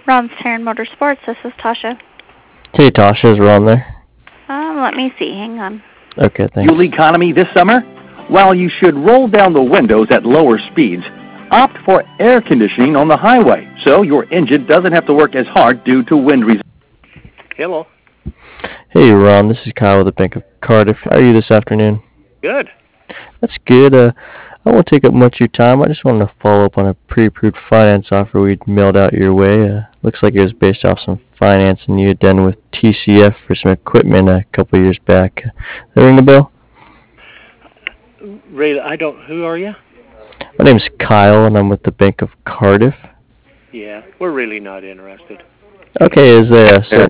Ron's Terran Motorsports. This is Tasha. Hey Tasha, is Ron there? Let me see. Hang on. Okay, Fuel thanks. economy this summer? While you should roll down the windows at lower speeds, opt for air conditioning on the highway so your engine doesn't have to work as hard due to wind resistance. Hello. Hey Ron, this is Kyle with the Bank of Cardiff. How are you this afternoon? Good. That's good. I won't take up much of your time. I just wanted to follow up on a pre-approved finance offer we'd mailed out your way. Looks like it was based off some financing you had done with TCF for some equipment a couple years back. That ring a bell? Ray, I don't. Who are you? My name's Kyle, and I'm with the Bank of Cardiff. Yeah, we're really not interested. Okay, is there so?